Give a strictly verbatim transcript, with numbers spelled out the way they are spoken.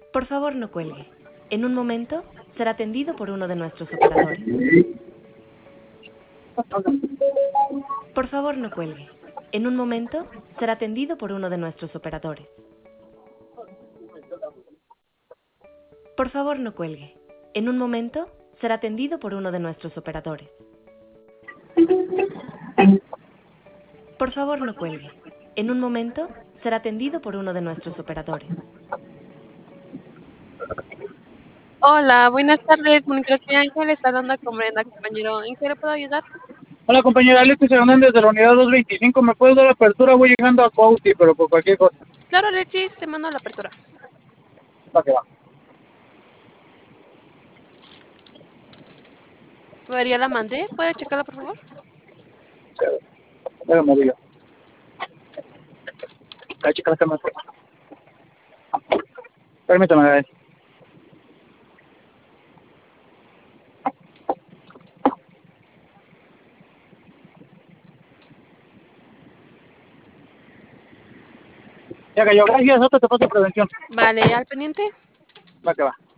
Por favor, no cuelgue. En un momento será atendido por uno de nuestros operadores. Por favor, no cuelgue. En un momento será atendido por uno de nuestros operadores. Por favor, no cuelgue. En un momento será atendido por uno de nuestros operadores. Por favor, no cuelgue. En un momento será atendido por uno de nuestros operadores. Hola, buenas tardes. Comunicación Ángel está hablando con Brenda, compañero. ¿En qué le puedo ayudar? Hola compañera, Alexis Hernández de la unidad doscientos veinticinco. ¿Me puedes dar apertura? Voy llegando a Cuauhti, pero por cualquier cosa. Claro, Alexis, te mando la apertura. Va que va. Ya la mandé. ¿Puede checarla, por favor? Déjame diga. Ahí chica la cámara. Permítame, a ver. Ya cayó, gracias, otra te paso prevención. Vale, al pendiente. Va que va.